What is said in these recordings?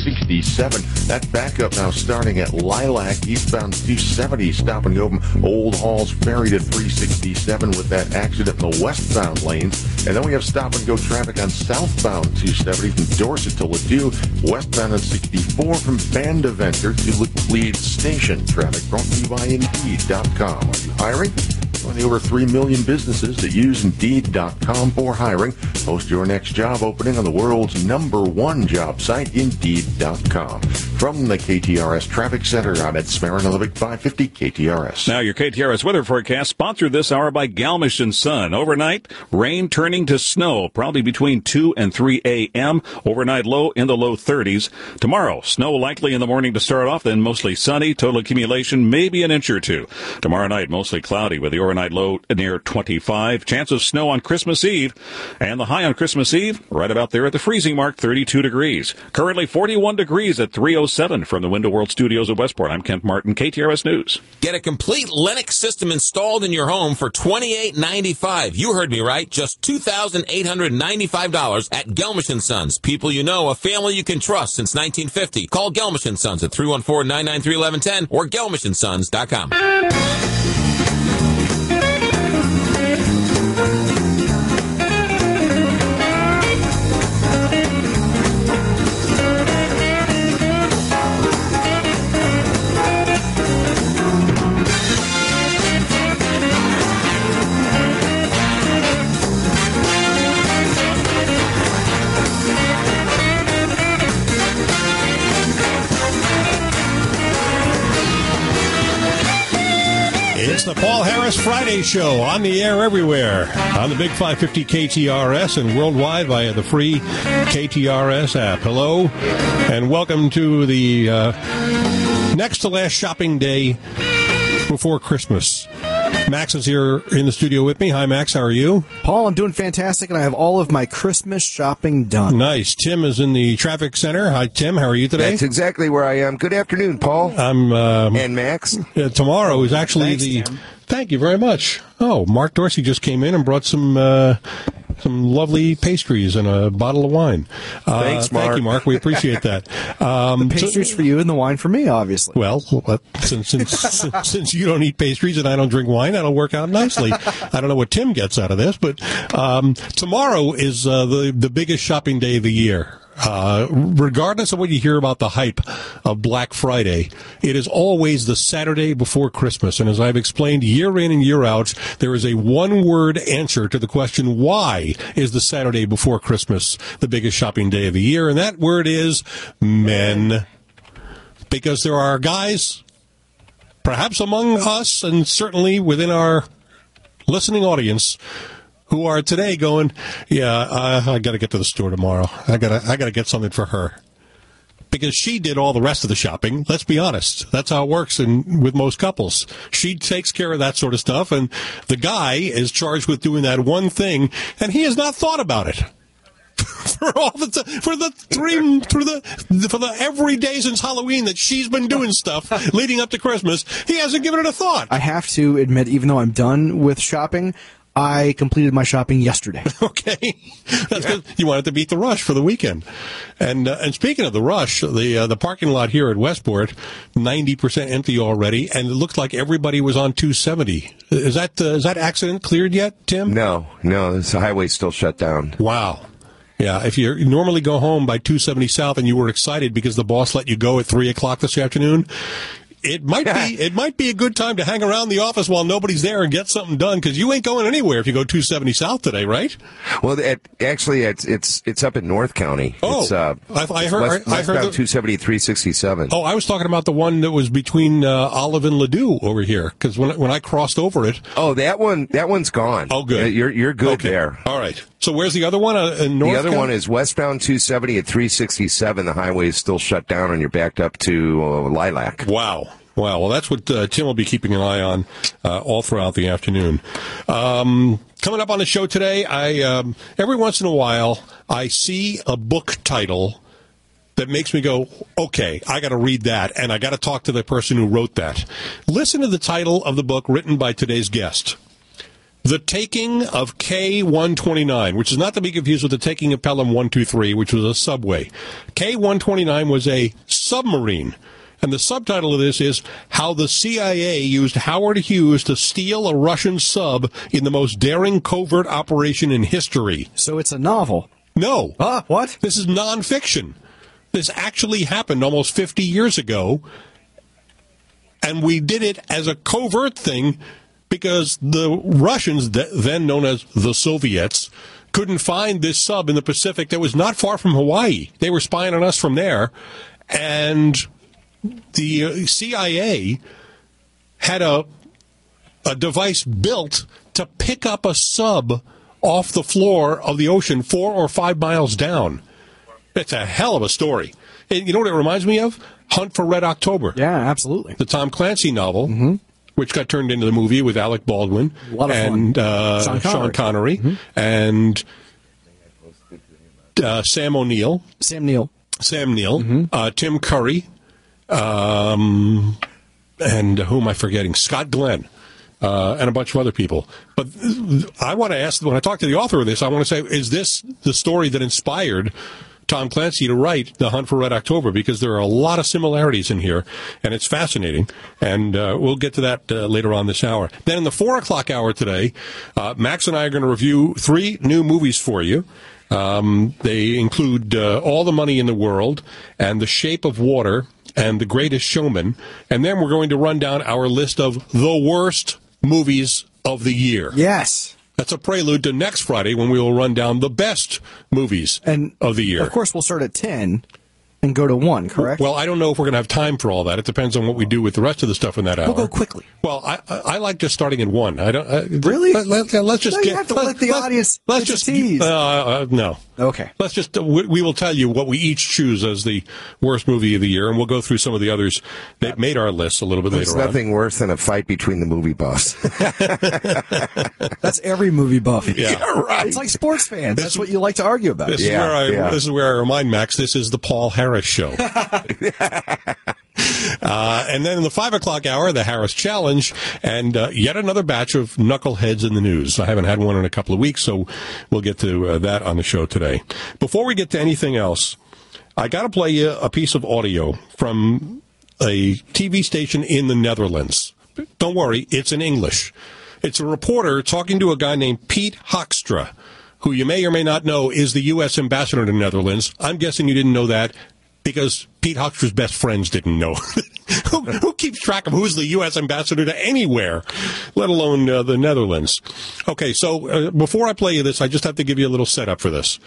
367. That backup now starting at Lilac, eastbound 270, stop and go from Old Halls Ferry to 367 with that accident in the westbound lanes. And then we have stop and go traffic on southbound 270 from Dorset to Ladue, westbound on 64 from Vandeventer to Laclede Station. Traffic brought to you by Indeed.com. Are you hiring? Join the over 3 million businesses that use Indeed.com for hiring. Post your next job opening on the world's #1 job site, Indeed.com. From the KTRS Traffic Center, I'm Ed Smarin on the Big 550 KTRS. Now your KTRS weather forecast, sponsored this hour by Galmish & Son. Overnight, rain turning to snow, probably between 2 and 3 a.m. Overnight low in the low 30s. Tomorrow, snow likely in the morning to start off, then mostly sunny. Total accumulation maybe an inch or two. Tomorrow night, mostly cloudy with the overnight low near 25. Chance of snow on Christmas Eve. And the high on Christmas Eve, right about there at the freezing mark, 32 degrees. Currently 41 degrees at 3:07 from the Window World Studios of Westport. I'm Kent Martin, KTRS News. Get a complete Lennox system installed in your home for $28.95. You heard me right. Just $2,895 at Gelmish & Sons. People you know, a family you can trust since 1950. Call Gelmish & Sons at 314-993-1110 or gelmishandsons.com. It's the Paul Harris Friday Show, on the air everywhere, on the Big 550 KTRS and worldwide via the free KTRS app. Hello, and welcome to the next to last shopping day before Christmas. Max is here in the studio with me. Hi, Max. How are you? Paul, I'm doing fantastic, and I have all of my Christmas shopping done. Nice. Tim is in the traffic center. Hi, Tim. How are you today? That's exactly where I am. Good afternoon, Paul. And Max. Tomorrow is actually Tim. Thank you very much. Oh, Mark Dorsey just came in and brought some lovely pastries and a bottle of wine. Thanks, Mark. Thank you, Mark. We appreciate that. The pastries for you and the wine for me, obviously. Well, since you don't eat pastries and I don't drink wine, that'll work out nicely. I don't know what Tim gets out of this, but tomorrow is the biggest shopping day of the year. Regardless of what you hear about the hype of Black Friday, it is always the Saturday before Christmas. And as I've explained year in and year out, there is a one-word answer to the question, why is the Saturday before Christmas the biggest shopping day of the year? And that word is men. Because there are guys, perhaps among us and certainly within our listening audience, who are today going, I got to get to the store tomorrow. I got to get something for her. Because she did all the rest of the shopping. Let's be honest. That's how it works with most couples. She takes care of that sort of stuff, and the guy is charged with doing that one thing, and he has not thought about it. For every day since Halloween that she's been doing stuff leading up to Christmas, he hasn't given it a thought. I have to admit, even though I'm done with shopping, I completed my shopping yesterday. Okay. That's good. You wanted to beat the rush for the weekend. And speaking of the rush, the parking lot here at Westport, 90% empty already, and it looks like everybody was on 270. Is that accident cleared yet, Tim? No, the highway's still shut down. Wow. Yeah, if you normally go home by 270 South and you were excited because the boss let you go at 3 o'clock this afternoon, it might be a good time to hang around the office while nobody's there and get something done, because you ain't going anywhere if you go 270 South today, right? Well, it's up in North County. Oh, it's, I heard 270, 367. Oh, I was talking about the one that was between Olive and Ladue over here, because when I crossed over it. Oh, that one's gone. Oh, good. You're good okay. there. All right. So where's the other one? In North the other County? one is westbound 270 at 367. The highway is still shut down, and you're backed up to Lilac. Wow. Well, that's what Tim will be keeping an eye on all throughout the afternoon. Coming up on the show today, I every once in a while, I see a book title that makes me go, okay, I got to read that, and I got to talk to the person who wrote that. Listen to the title of the book written by today's guest. The taking of K-129, which is not to be confused with the taking of Pelham 123, which was a subway. K-129 was a submarine. And the subtitle of this is How the CIA Used Howard Hughes to Steal a Russian Sub in the Most Daring Covert Operation in History. So it's a novel. No. What? This is nonfiction. This actually happened almost 50 years ago. And we did it as a covert thing because the Russians, then known as the Soviets, couldn't find this sub in the Pacific that was not far from Hawaii. They were spying on us from there. And the CIA had a device built to pick up a sub off the floor of the ocean 4 or 5 miles down. It's a hell of a story. And you know what it reminds me of? Hunt for Red October. Yeah, absolutely. The Tom Clancy novel, which got turned into the movie with Alec Baldwin a lot of and fun. Sean Connery and Sam Neill, Tim Curry, and who am I forgetting? Scott Glenn. And a bunch of other people. But I want to ask, when I talk to the author of this, I want to say, is this the story that inspired Tom Clancy to write The Hunt for Red October? Because there are a lot of similarities in here, and it's fascinating. And we'll get to that later on this hour. Then in the 4 o'clock hour today, Max and I are going to review 3 new movies for you. They include All the Money in the World and The Shape of Water and The Greatest Showman. And then we're going to run down our list of the worst movies of the year. Yes. That's a prelude to next Friday when we will run down the best movies of the year. Of course, we'll start at 10 and go to 1, correct? Well, I don't know if we're going to have time for all that. It depends on what we do with the rest of the stuff in that hour. We'll go quickly. Well, I like just starting at 1. I don't really. Let's just you have to let the audience. Let's just tease. No. Okay. Let's just we will tell you what we each choose as the worst movie of the year, and we'll go through some of the others that made our list a little bit later on. There's nothing worse than a fight between the movie buffs. That's every movie buff. Yeah, right. It's like sports fans. That's what you like to argue about. This is where I remind Max this is the Paul Harris Show. And then in the 5 o'clock hour, the Harris Challenge, and yet another batch of knuckleheads in the news. I haven't had one in a couple of weeks, so we'll get to that on the show today. Before we get to anything else, I got to play you a piece of audio from a TV station in the Netherlands. Don't worry, it's in English. It's a reporter talking to a guy named Piet Hoekstra, who you may or may not know is the U.S. ambassador to the Netherlands. I'm guessing you didn't know that because Piet Hoekstra's best friends didn't know. Who keeps track of who's the U.S. ambassador to anywhere, let alone the Netherlands? Okay, so before I play you this, I just have to give you a little setup for this.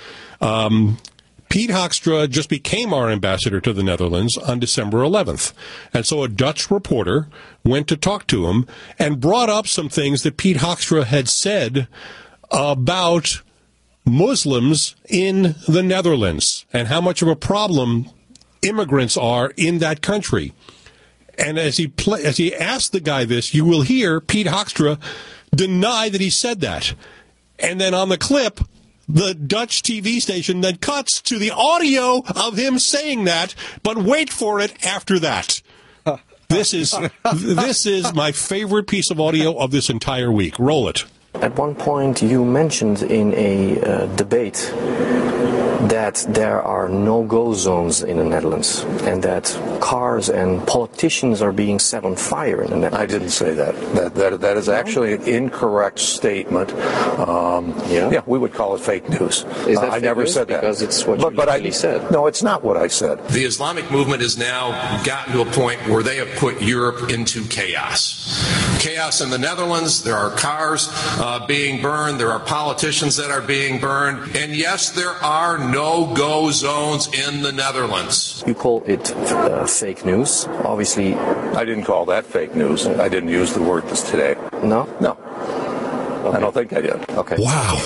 Piet Hoekstra just became our ambassador to the Netherlands on December 11th. And so a Dutch reporter went to talk to him and brought up some things that Piet Hoekstra had said about Muslims in the Netherlands and how much of a problem immigrants are in that country. And as he asked the guy this, you will hear Piet Hoekstra deny that he said that. And then on the clip, the Dutch TV station then cuts to the audio of him saying that, but wait for it after that. This is my favorite piece of audio of this entire week. Roll it. At one point, you mentioned in a debate that there are no-go zones in the Netherlands and that cars and politicians are being set on fire in the Netherlands. I didn't say that. That is actually an incorrect statement. Yeah, we would call it fake news. Is that I never said that. Because it's what you actually said. No, it's not what I said. The Islamic movement has now gotten to a point where they have put Europe into chaos. Chaos in the Netherlands. There are cars being burned. There are politicians that are being burned. And yes, there are no-go zones in the Netherlands. You call it fake news. Obviously, I didn't call that fake news. I didn't use the word this today. No? No. Okay. I don't think I did. Okay. Wow.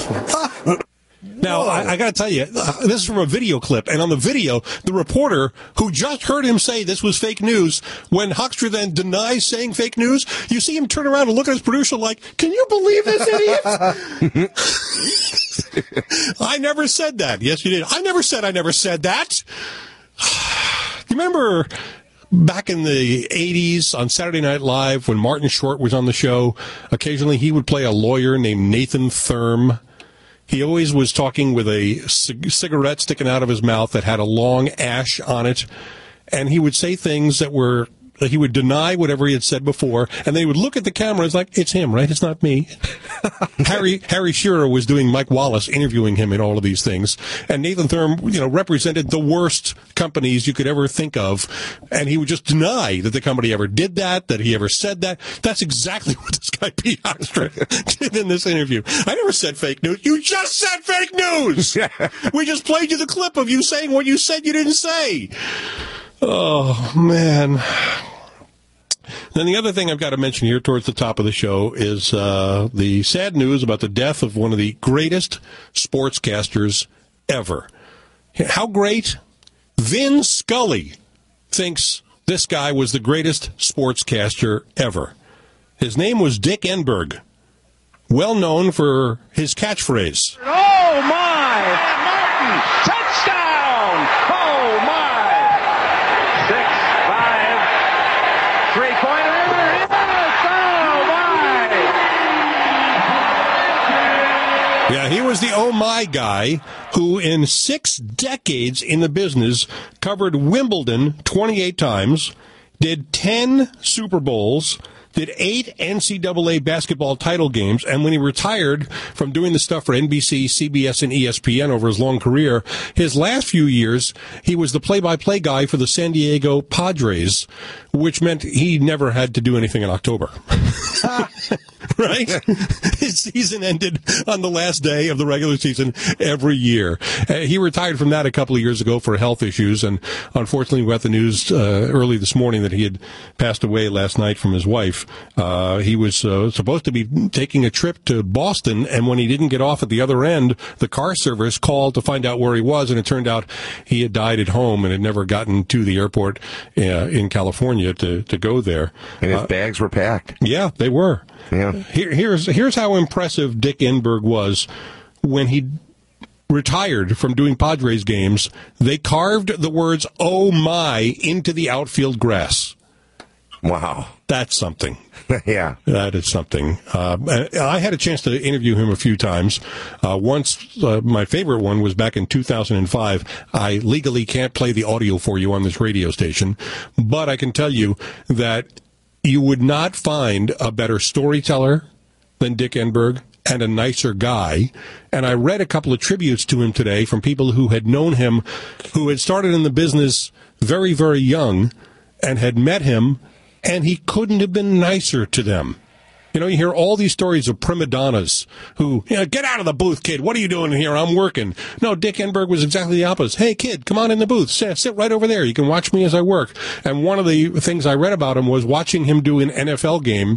Now, I got to tell you, this is from a video clip, and on the video, the reporter who just heard him say this was fake news, when Hoekstra then denies saying fake news, you see him turn around and look at his producer like, can you believe this idiot? I never said that. Yes, you did. I never said that. You remember back in the 80s on Saturday Night Live, when Martin Short was on the show, occasionally he would play a lawyer named Nathan Thurm. He always was talking with a cigarette sticking out of his mouth that had a long ash on it. And he would say things that were, he would deny whatever he had said before, and they would look at the camera. It's like, it's him, right? It's not me. Harry Shearer was doing Mike Wallace, interviewing him in all of these things. And Nathan Thurm, represented the worst companies you could ever think of. And he would just deny that the company ever did that he ever said that. That's exactly what this guy, Pete Hoekstra, did in this interview. I never said fake news. You just said fake news! We just played you the clip of you saying what you said you didn't say. Oh, man. Then the other thing I've got to mention here towards the top of the show is the sad news about the death of one of the greatest sportscasters ever. How great? Vin Scully thinks this guy was the greatest sportscaster ever. His name was Dick Enberg, well known for his catchphrase. Oh, my! Martin! Touchdown! Oh, my! 6-5 3-pointer. Yes! Oh, my! Yeah, he was the oh my guy who in 6 decades in the business covered Wimbledon 28 times, did 10 Super Bowls, did 8 NCAA basketball title games, and when he retired from doing the stuff for NBC, CBS, and ESPN over his long career, his last few years, he was the play-by-play guy for the San Diego Padres, which meant he never had to do anything in October. Right? His season ended on the last day of the regular season every year. He retired from that a couple of years ago for health issues, and unfortunately we got the news early this morning that he had passed away last night from his wife. He was supposed to be taking a trip to Boston, and when he didn't get off at the other end, the car service called to find out where he was, and it turned out he had died at home and had never gotten to the airport in California to go there. And his bags were packed. Yeah, they were. Yeah. Here's how impressive Dick Enberg was. When he retired from doing Padres games, they carved the words "Oh my" into the outfield grass. Wow. That's something. Yeah. That is something. I had a chance to interview him a few times. Once, my favorite one was back in 2005. I legally can't play the audio for you on this radio station, but I can tell you that you would not find a better storyteller than Dick Enberg and a nicer guy. And I read a couple of tributes to him today from people who had known him, who had started in the business very, very young and had met him, and he couldn't have been nicer to them. You hear all these stories of prima donnas who, get out of the booth, kid. What are you doing here? I'm working. No, Dick Enberg was exactly the opposite. Hey, kid, come on in the booth. Sit right over there. You can watch me as I work. And one of the things I read about him was watching him do an NFL game.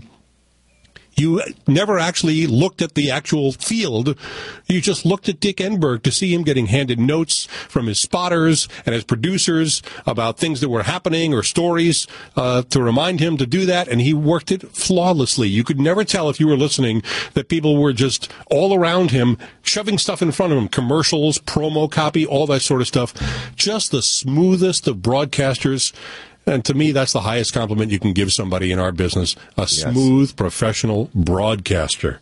You never actually looked at the actual field. You just looked at Dick Enberg to see him getting handed notes from his spotters and his producers about things that were happening or stories to remind him to do that, and he worked it flawlessly. You could never tell if you were listening that people were just all around him, shoving stuff in front of him, commercials, promo copy, all that sort of stuff. Just the smoothest of broadcasters. And to me, that's the highest compliment you can give somebody in our business, a smooth, professional broadcaster.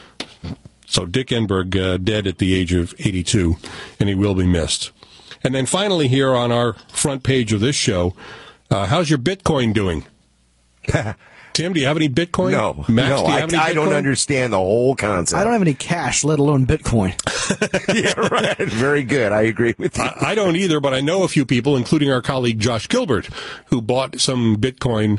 So Dick Enberg, dead at the age of 82, and he will be missed. And then finally here on our front page of this show, how's your Bitcoin doing? Tim, do you have any Bitcoin? No. Max, do you have any Bitcoin? I don't understand the whole concept. I don't have any cash, let alone Bitcoin. Yeah, right. Very good. I agree with you. I don't either, but I know a few people, including our colleague Josh Gilbert, who bought some Bitcoin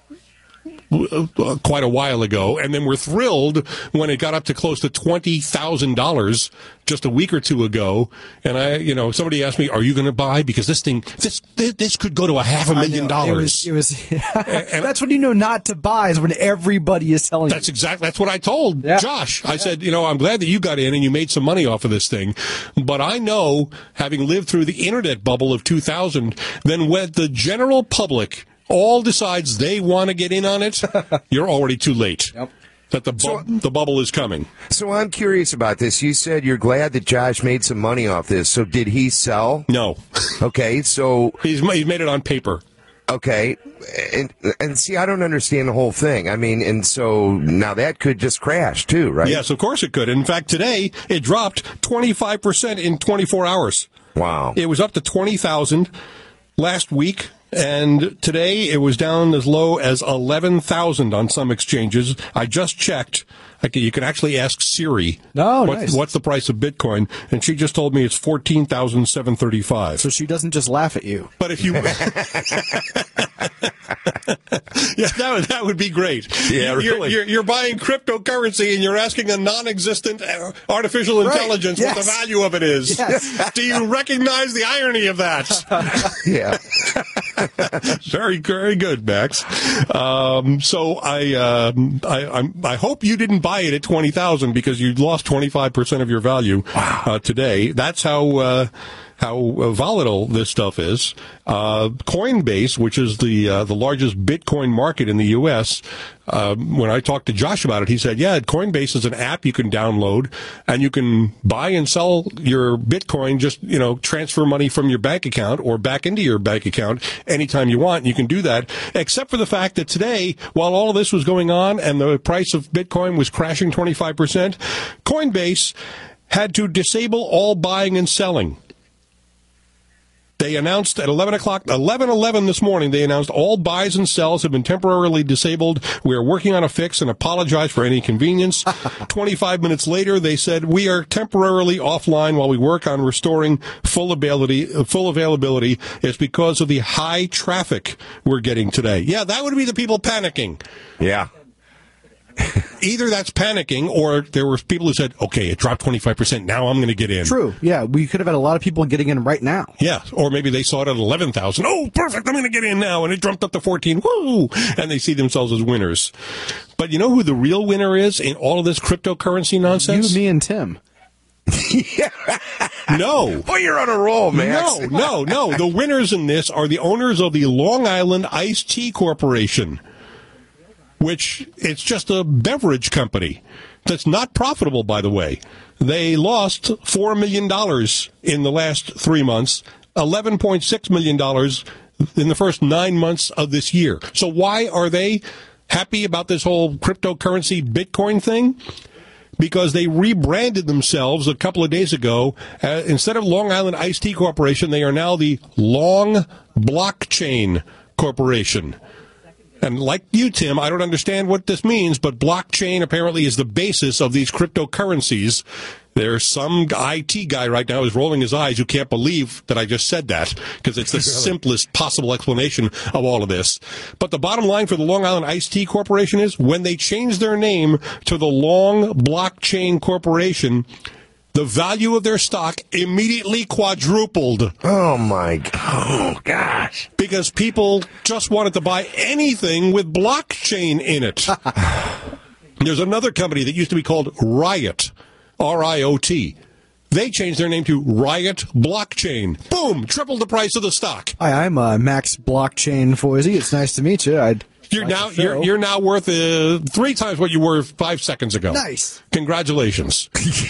quite a while ago, and then were thrilled when it got up to close to $20,000 just a week or two ago. And somebody asked me, "Are you going to buy? Because this could go to $500,000." It was that's when you know not to buy, is when everybody is telling you. That's what I told Josh. I said, I'm glad that you got in and you made some money off of this thing, but I know, having lived through the internet bubble of 2000, then when the general public all decides they want to get in on it, you're already too late. Yep. That the bubble is coming. So I'm curious about this. You said you're glad that Josh made some money off this. So did he sell? No. Okay, so he's made it on paper. Okay, and see, I don't understand the whole thing. I mean, and so now that could just crash too, right? Yes, of course it could. In fact, today it dropped 25% in 24 hours. Wow. It was up to 20,000 last week, and today it was down as low as 11,000 on some exchanges. I just checked. You can actually ask Siri, nice. What's the price of Bitcoin? And she just told me it's 14,735. So she doesn't just laugh at you. But if you... Yeah, that would be great. Yeah, really. You're buying cryptocurrency and you're asking a non-existent artificial intelligence what the value of it is. Yes. Do you recognize the irony of that? Yeah. Very, very good, Max. So I hope you didn't buy it at 20,000 because you lost 25% of your value today. That's how volatile this stuff is. Coinbase, which is the largest Bitcoin market in the U.S., when I talked to Josh about it, he said, yeah, Coinbase is an app you can download, and you can buy and sell your Bitcoin, just, transfer money from your bank account or back into your bank account anytime you want. You can do that, except for the fact that today, while all of this was going on and the price of Bitcoin was crashing 25%, Coinbase had to disable all buying and selling. They announced at 11:11 this morning, they announced all buys and sells have been temporarily disabled. We are working on a fix and apologize for any inconvenience. 25 minutes later, they said, we are temporarily offline while we work on restoring full availability. It's because of the high traffic we're getting today. Yeah, that would be the people panicking. Yeah. Either that's panicking, or there were people who said, okay, it dropped 25%, now I'm going to get in. True, yeah. We could have had a lot of people getting in right now. Yeah, or maybe they saw it at 11,000. Oh, perfect, I'm going to get in now. And it jumped up to 14. Woo! And they see themselves as winners. But you know who the real winner is in all of this cryptocurrency nonsense? You, me, and Tim. No. Well, you're on a roll, man. No. The winners in this are the owners of the Long Island Iced Tea Corporation, which it's just a beverage company that's not profitable, by the way. They lost $4 million in the last 3 months, $11.6 million in the first 9 months of this year. So why are they happy about this whole cryptocurrency Bitcoin thing? Because they rebranded themselves a couple of days ago. Instead of Long Island Iced Tea Corporation, they are now the Long Blockchain Corporation. And like you, Tim, I don't understand what this means, but blockchain apparently is the basis of these cryptocurrencies. There's some IT guy right now who's rolling his eyes who can't believe that I just said that, because it's the simplest possible explanation of all of this. But the bottom line for the Long Island Iced Tea Corporation is when they changed their name to the Long Blockchain Corporation, the value of their stock immediately quadrupled. Oh, my God. Oh, gosh. Because people just wanted to buy anything with blockchain in it. There's another company that used to be called Riot, R-I-O-T. They changed their name to Riot Blockchain. Boom! Tripled the price of the stock. Hi, I'm Max Blockchain Foisey. It's nice to meet you. You're now worth 3 times what you were 5 seconds ago. Nice. Congratulations.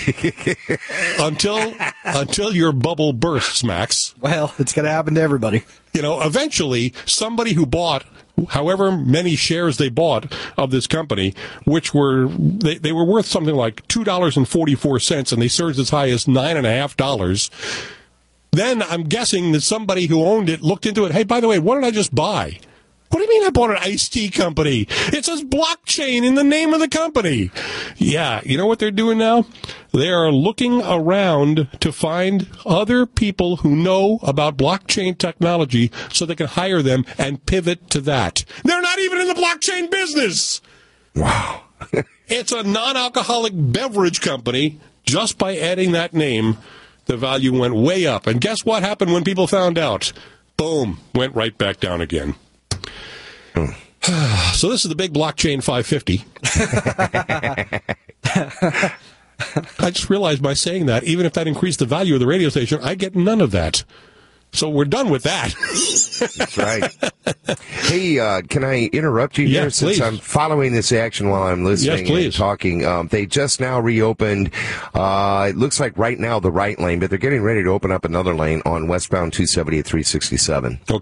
until your bubble bursts, Max. Well, it's going to happen to everybody. Eventually, somebody who bought however many shares they bought of this company, which were they were worth something like $2.44, and they surged as high as $9.50. Then I'm guessing that somebody who owned it looked into it. Hey, by the way, what did I just buy? What do you mean I bought an iced tea company? It says blockchain in the name of the company. Yeah, you know what they're doing now? They are looking around to find other people who know about blockchain technology so they can hire them and pivot to that. They're not even in the blockchain business. Wow. It's a non-alcoholic beverage company. Just by adding that name, the value went way up. And guess what happened when people found out? Boom, went right back down again. So this is the big blockchain 550. I just realized by saying that, even if that increased the value of the radio station, I get none of that. So we're done with that. That's right. Hey, can I interrupt you here? Yes, since please. I'm following this action while I'm listening and talking. They just now reopened, it looks like right now, the right lane, but they're getting ready to open up another lane on westbound 270 at 367. Okay.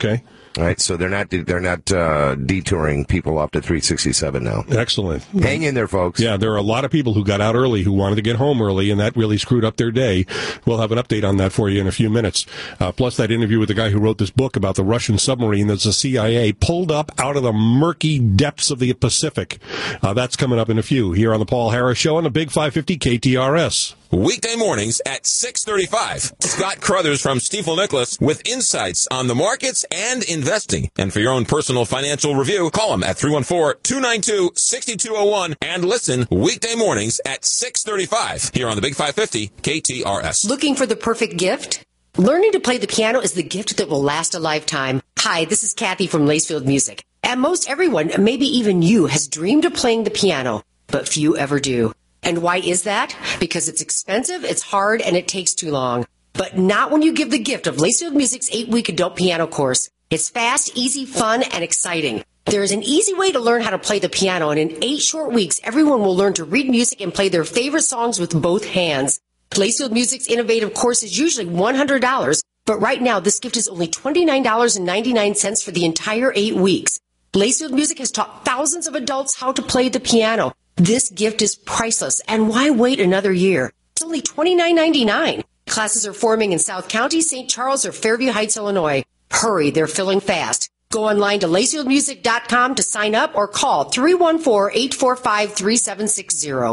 All right, so they're not detouring people off to 367 now. Excellent. Hang in there, folks. Yeah, there are a lot of people who got out early who wanted to get home early, and that really screwed up their day. We'll have an update on that for you in a few minutes. Plus that interview with the guy who wrote this book about the Russian submarine that the CIA pulled up out of the murky depths of the Pacific. That's coming up in a few here on the Paul Harris Show on the Big 550 KTRS. Weekday mornings at 6:35. Scott Crothers from Stifel Nicholas with insights on the markets and investing. And for your own personal financial review, call him at 314-292-6201 and listen weekday mornings at 6:35 here on the Big 550 KTRS. Looking for the perfect gift? Learning to play the piano is the gift that will last a lifetime. Hi, this is Kathy from Lacefield Music. And most everyone, maybe even you, has dreamed of playing the piano, but few ever do. And why is that? Because it's expensive, it's hard, and it takes too long. But not when you give the gift of Lacefield Music's 8-week adult piano course. It's fast, easy, fun, and exciting. There is an easy way to learn how to play the piano, and in 8 short weeks, everyone will learn to read music and play their favorite songs with both hands. Lacefield Music's innovative course is usually $100, but right now this gift is only $29.99 for the entire 8 weeks. Lacefield Music has taught thousands of adults how to play the piano. This gift is priceless, and why wait another year? It's only $29.99. Classes are forming in South County, St. Charles, or Fairview Heights, Illinois. Hurry, they're filling fast. Go online to LacefieldMusic.com to sign up or call 314-845-3760.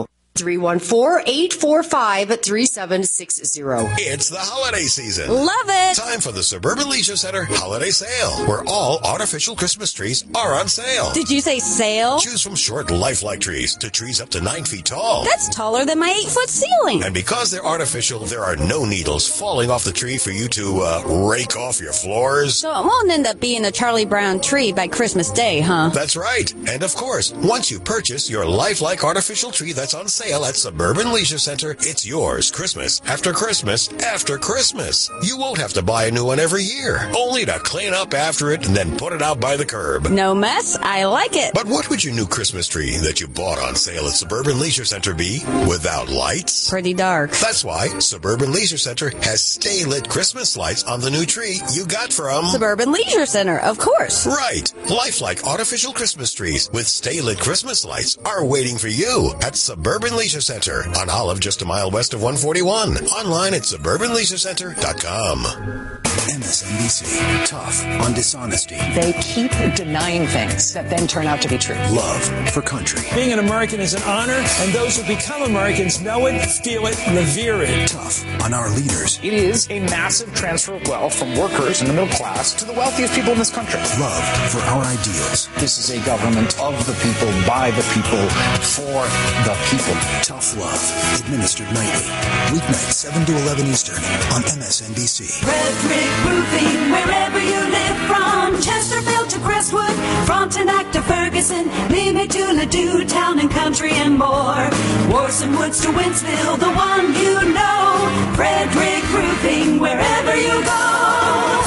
314-845-3760. It's the holiday season. Love it. Time for the Suburban Leisure Center Holiday Sale, where all artificial Christmas trees are on sale. Did you say sale? Choose from short, lifelike trees to trees up to 9 feet tall. That's taller than my 8-foot ceiling. And because they're artificial, there are no needles falling off the tree for you to rake off your floors. So it won't end up being a Charlie Brown tree by Christmas Day, huh? That's right. And of course, once you purchase your lifelike artificial tree that's on sale at Suburban Leisure Center, it's yours Christmas after Christmas after Christmas. You won't have to buy a new one every year, only to clean up after it and then put it out by the curb. No mess. I like it. But what would your new Christmas tree that you bought on sale at Suburban Leisure Center be without lights? Pretty dark. That's why Suburban Leisure Center has stay-lit Christmas lights on the new tree you got from Suburban Leisure Center, of course. Right. Lifelike artificial Christmas trees with stay-lit Christmas lights are waiting for you at Suburban Leisure Center on Olive, just a mile west of 141. Online at suburbanleisurecenter.com. MSNBC. Tough on dishonesty. They keep denying things that then turn out to be true. Love for country. Being an American is an honor, and those who become Americans know it, feel it, revere it. Tough on our leaders. It is a massive transfer of wealth from workers in the middle class to the wealthiest people in this country. Love for our ideals. This is a government of the people, by the people, for the people. Tough Love, administered nightly. Weeknights 7 to 11 Eastern on MSNBC. Frederick Roofing, wherever you live, from Chesterfield to Crestwood, Frontenac to Ferguson, Limerick to Ladue, Town and Country and more. Warson Woods to Winsville, the one you know. Frederick Roofing, wherever you go.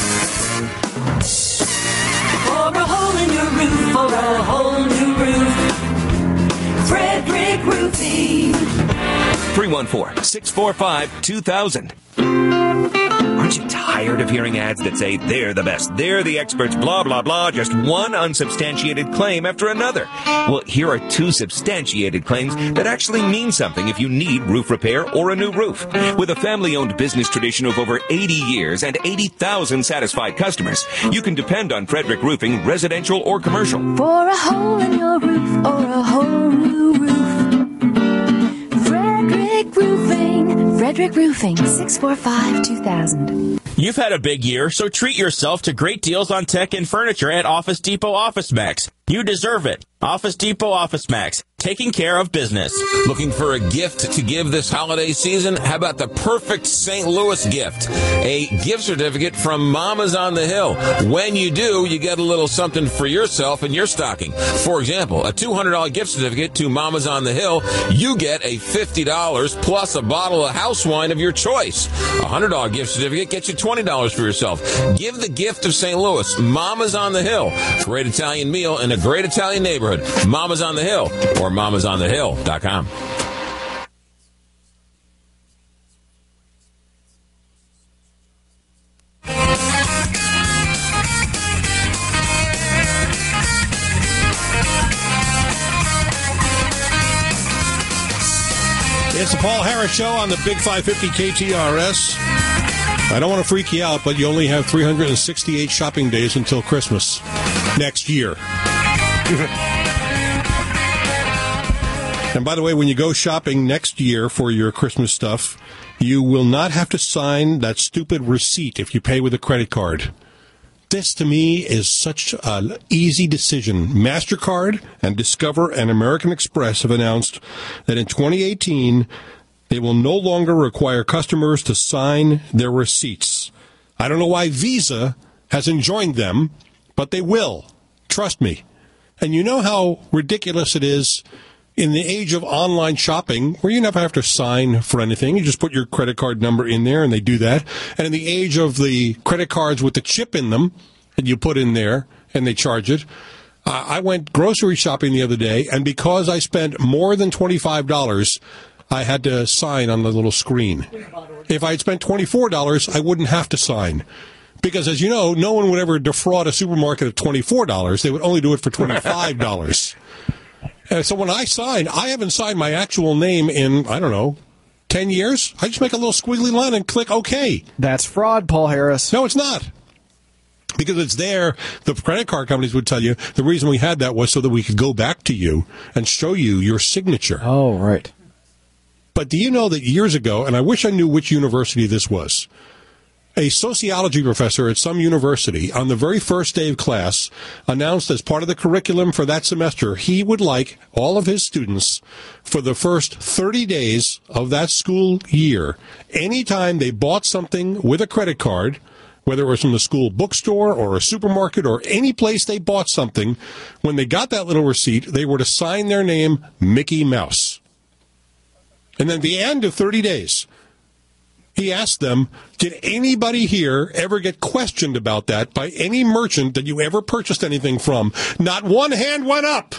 For a hole in your roof, for a whole new roof. Frederick Roofing. 314-645-2000. Aren't you tired of hearing ads that say they're the best, they're the experts, blah, blah, blah, just one unsubstantiated claim after another? Well, here are 2 substantiated claims that actually mean something if you need roof repair or a new roof. With a family-owned business tradition of over 80 years and 80,000 satisfied customers, you can depend on Frederick Roofing, residential or commercial. For a hole in your roof or a whole new roof. Frederick Roofing. Frederick Roofing, 645-2000. You've had a big year, so treat yourself to great deals on tech and furniture at Office Depot Office Max. You deserve it. Office Depot Office Max, taking care of business. Looking for a gift to give this holiday season? How about the perfect St. Louis gift? A gift certificate from Mama's on the Hill. When you do, you get a little something for yourself in your stocking. For example, a $200 gift certificate to Mama's on the Hill. You get a $50 plus a bottle of house wine of your choice. A $100 gift certificate gets you $20 for yourself. Give the gift of St. Louis. Mama's on the Hill. Great Italian meal in a great Italian neighborhood. Mama's on the Hill or mamasonthehill.com. It's the Paul Harris Show on the Big 550 KTRS. I don't want to freak you out, but you only have 368 shopping days until Christmas next year. And by the way, when you go shopping next year for your Christmas stuff, you will not have to sign that stupid receipt if you pay with a credit card. This, to me, is such an easy decision. MasterCard and Discover and American Express have announced that in 2018, they will no longer require customers to sign their receipts. I don't know why Visa hasn't joined them, but they will. Trust me. And you know how ridiculous it is in the age of online shopping, where you never have to sign for anything. You just put your credit card number in there, and they do that. And in the age of the credit cards with the chip in them, and you put in there, and they charge it. I went grocery shopping the other day, and because I spent more than $25, I had to sign on the little screen. If I had spent $24, I wouldn't have to sign. Because, as you know, no one would ever defraud a supermarket of $24. They would only do it for $25. So when I sign, I haven't signed my actual name in, 10 years. I just make a little squiggly line and click OK. That's fraud, Paul Harris. No, it's not. Because it's there. The credit card companies would tell you the reason we had that was so that we could go back to you and show you your signature. Oh, right. But do you know that years ago, and I wish I knew which university this was, a sociology professor at some university on the very first day of class announced as part of the curriculum for that semester he would like all of his students for the first 30 days of that school year, anytime they bought something with a credit card, whether it was from the school bookstore or a supermarket or any place they bought something, when they got that little receipt, they were to sign their name Mickey Mouse. And then at the end of 30 days, he asked them, did anybody here ever get questioned about that by any merchant that you ever purchased anything from? Not one hand went up.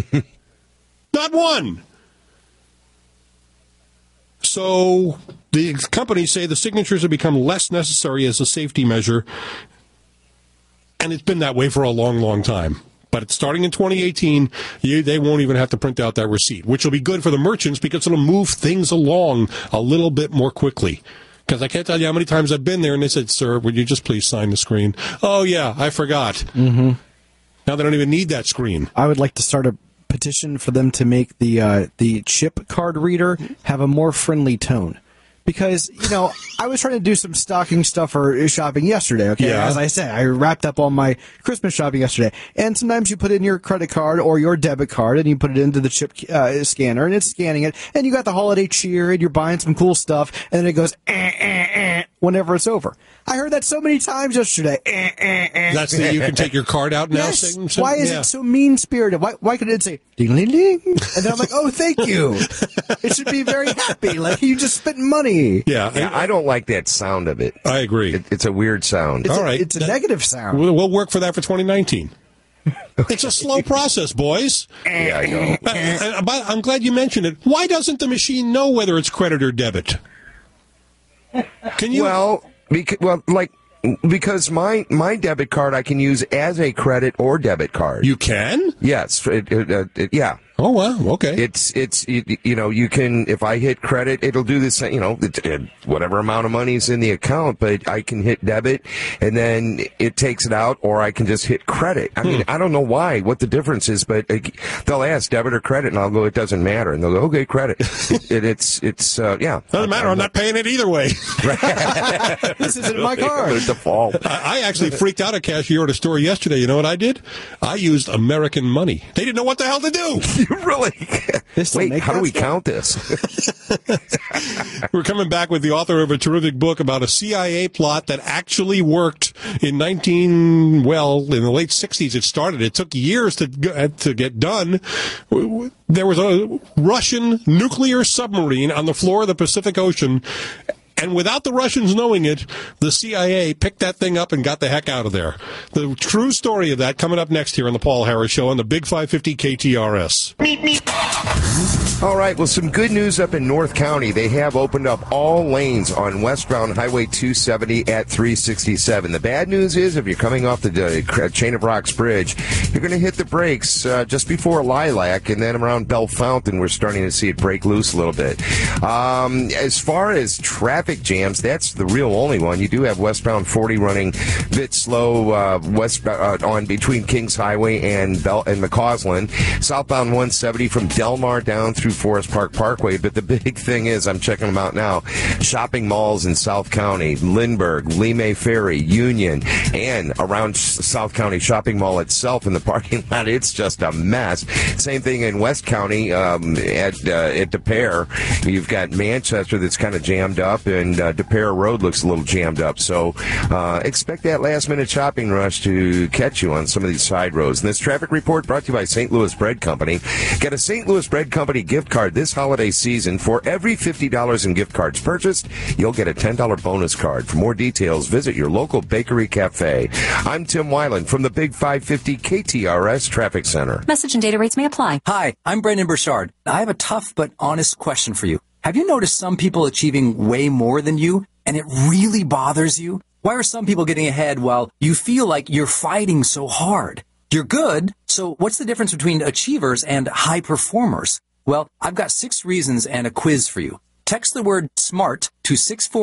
Not one. So the companies say the signatures have become less necessary as a safety measure, and it's been that way for a long, long time. But starting in 2018, they won't even have to print out that receipt, which will be good for the merchants because it'll move things along a little bit more quickly. Because I can't tell you how many times I've been there and they said, sir, would you just please sign the screen? Oh, yeah, I forgot. Mm-hmm. Now they don't even need that screen. I would like to start a petition for them to make the chip card reader have a more friendly tone. Because, I was trying to do some stocking stuffer shopping yesterday, okay? Yeah. As I said, I wrapped up all my Christmas shopping yesterday. And sometimes you put in your credit card or your debit card and you put it into the chip scanner and it's scanning it. And you got the holiday cheer and you're buying some cool stuff. And then it goes, whenever it's over. I heard that so many times yesterday. That's that you can take your card out now? Yes. Why is it so mean-spirited? Why could it say, ding-a-ling-ding? And then I'm like, oh, thank you. It should be very happy. Like, you just spent money. Yeah, I don't like that sound of it. I agree. It's a weird sound. All right. It's a negative sound. We'll work for that for 2019. It's a slow process, boys. Yeah, I know. I'm glad you mentioned it. Why doesn't the machine know whether it's credit or debit? Can you? Because my debit card I can use as a credit or debit card. You can? Yes. Yeah. Oh, wow. Okay. It's you can, if I hit credit, it'll do this, whatever amount of money's in the account, but I can hit debit and then it takes it out, or I can just hit credit. I mean, I don't know what the difference is, but they'll ask debit or credit and I'll go, it doesn't matter. And they'll go, okay, credit. It's yeah. Doesn't matter. I'm not paying it either way. This isn't my card. Default. I actually freaked out a cashier at a store yesterday. You know what I did? I used American money. They didn't know what the hell to do. Really? Wait, how do we count this? We're coming back with the author of a terrific book about a CIA plot that actually worked in the late 60s it started. It took years to get done. There was a Russian nuclear submarine on the floor of the Pacific Ocean, and without the Russians knowing it, the CIA picked that thing up and got the heck out of there. The true story of that coming up next here on the Paul Harris Show on the Big 550 KTRS. All right, well, some good news up in North County. They have opened up all lanes on westbound Highway 270 at 367. The bad news is if you're coming off the Chain of Rocks Bridge, you're going to hit the brakes just before Lilac, and then around Bell Fountain, we're starting to see it break loose a little bit. As far as traffic jams, that's the real only one. You do have westbound 40 running a bit slow on between Kings Highway and McCausland. Southbound 170 from Delmar down through Forest Park Parkway. But the big thing is, I'm checking them out now, shopping malls in South County, Lindbergh, Lee Ferry, Union, and around South County Shopping Mall itself in the parking lot. It's just a mess. Same thing in West County at De Pere. You've got Manchester that's kind of jammed up, and De Pere Road looks a little jammed up. So expect that last-minute shopping rush to catch you on some of these side roads. And this traffic report brought to you by St. Louis Bread Company. Get a St. Louis Bread Company gift card this holiday season. For every $50 in gift cards purchased, you'll get a $10 bonus card. For more details, visit your local bakery cafe. I'm Tim Weiland from the Big 550 KTRS Traffic Center. Message and data rates may apply. Hi, I'm Brendan Burchard. I have a tough but honest question for you. Have you noticed some people achieving way more than you, and it really bothers you? Why are some people getting ahead while you feel like you're fighting so hard? You're good, so what's the difference between achievers and high performers? Well, I've got 6 reasons and a quiz for you. Text the word SMART to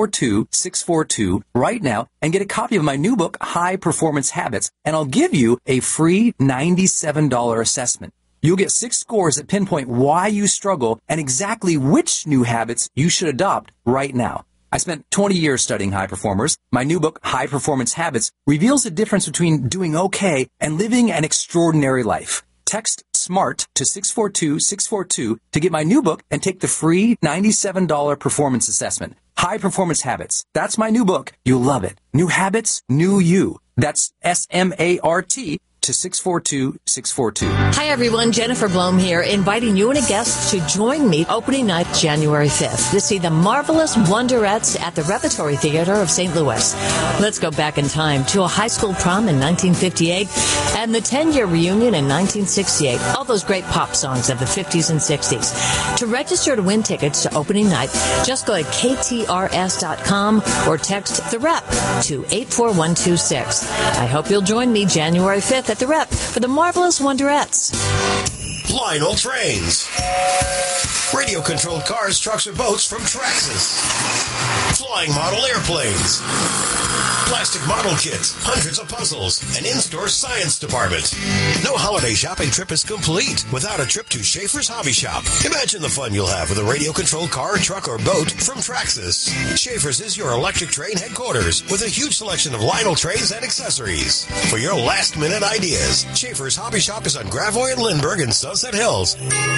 642-642 right now and get a copy of my new book, High Performance Habits, and I'll give you a free $97 assessment. You'll get 6 scores that pinpoint why you struggle and exactly which new habits you should adopt right now. I spent 20 years studying high performers. My new book, High Performance Habits, reveals the difference between doing okay and living an extraordinary life. Text SMART to 642-642 to get my new book and take the free $97 performance assessment. High Performance Habits. That's my new book. You'll love it. New habits, new you. That's SMART to 642-642. Hi, everyone. Jennifer Blome here, inviting you and a guest to join me opening night, January 5th, to see the marvelous Wonderettes at the Repertory Theater of St. Louis. Let's go back in time to a high school prom in 1958 and the 10-year reunion in 1968. All those great pop songs of the 50s and 60s. To register to win tickets to opening night, just go to KTRS.com or text the rep to 84126. I hope you'll join me January 5th at the Rep for the marvelous Wonderettes. Lionel Trains. Radio-controlled cars, trucks, or boats from Traxxas. Flying model airplanes. Plastic model kits, hundreds of puzzles, an in-store science department. No holiday shopping trip is complete without a trip to Schaefer's Hobby Shop. Imagine the fun you'll have with a radio-controlled car, truck, or boat from Traxxas. Schaefer's is your electric train headquarters with a huge selection of Lionel trains and accessories. For your last-minute ideas, Schaefer's Hobby Shop is on Gravois and Lindbergh in Sunset Hills.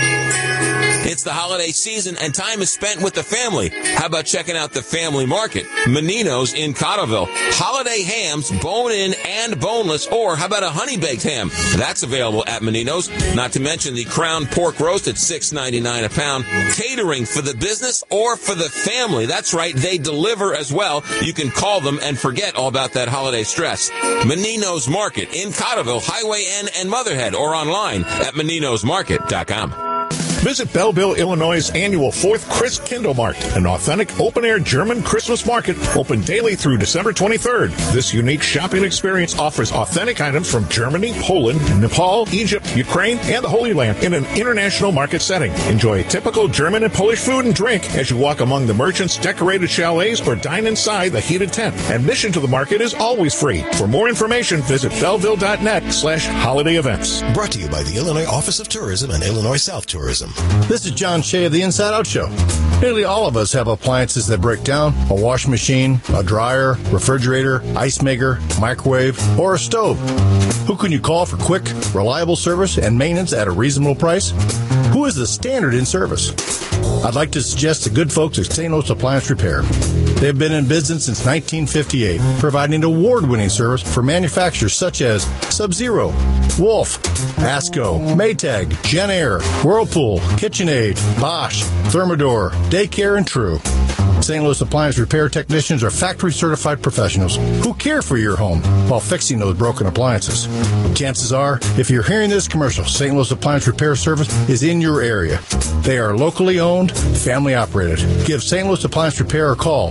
It's the holiday season and time is spent with the family. How about checking out the Family Market? Menino's in Cotterville. Holiday hams, bone-in and boneless, or how about a honey-baked ham? That's available at Menino's. Not to mention the Crown Pork Roast at $6.99 a pound. Catering for the business or for the family. That's right, they deliver as well. You can call them and forget all about that holiday stress. Menino's Market in Cotterville, Highway N and Motherhead, or online at meninosmarket.com. Visit Belleville, Illinois' annual 4th Christkindl Markt, an authentic open-air German Christmas market open daily through December 23rd. This unique shopping experience offers authentic items from Germany, Poland, Nepal, Egypt, Ukraine, and the Holy Land in an international market setting. Enjoy typical German and Polish food and drink as you walk among the merchants' decorated chalets or dine inside the heated tent. Admission to the market is always free. For more information, visit belleville.net/holiday events. Brought to you by the Illinois Office of Tourism and Illinois South Tourism. This is John Shea of the Inside Out Show. Nearly all of us have appliances that break down: a washing machine, a dryer, refrigerator, ice maker, microwave, or a stove. Who can you call for quick, reliable service and maintenance at a reasonable price? Who is the standard in service? I'd like to suggest the good folks at St. Louis Appliance Repair. They've been in business since 1958, providing award-winning service for manufacturers such as Sub-Zero, Wolf, Asco, Maytag, Genair, Whirlpool, KitchenAid, Bosch, Thermador, Daycare, and True. St. Louis Appliance Repair technicians are factory-certified professionals who care for your home while fixing those broken appliances. Chances are, if you're hearing this commercial, St. Louis Appliance Repair Service is in your area. They are locally owned, family-operated. Give St. Louis Appliance Repair a call,